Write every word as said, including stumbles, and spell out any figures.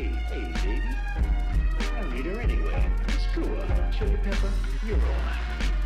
Hey, hey, baby. I'll eat her anyway. Screw her. Chili pepper, you're all mine.